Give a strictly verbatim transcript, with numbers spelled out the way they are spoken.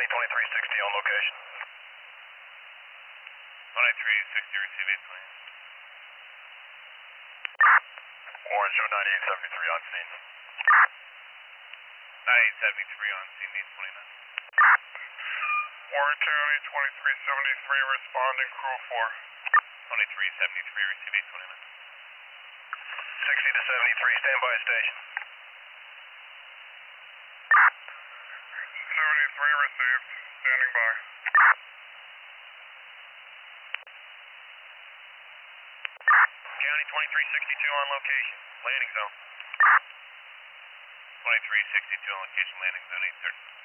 County twenty-three sixty on location. twenty-three sixty, receive eight twenty. Warren, show ninety-eight seventy-three on scene. ninety-eight seventy-three on scene, needs twenty-nine. Warren County twenty-three seventy-three responding, crew four. twenty-three seventy-three, receive eight twenty-nine. sixty to seventy-three, stand by station. seventy-three received, standing by. County twenty-three sixty-two on location, landing zone. twenty-three sixty-two on location, landing zone eight thirty.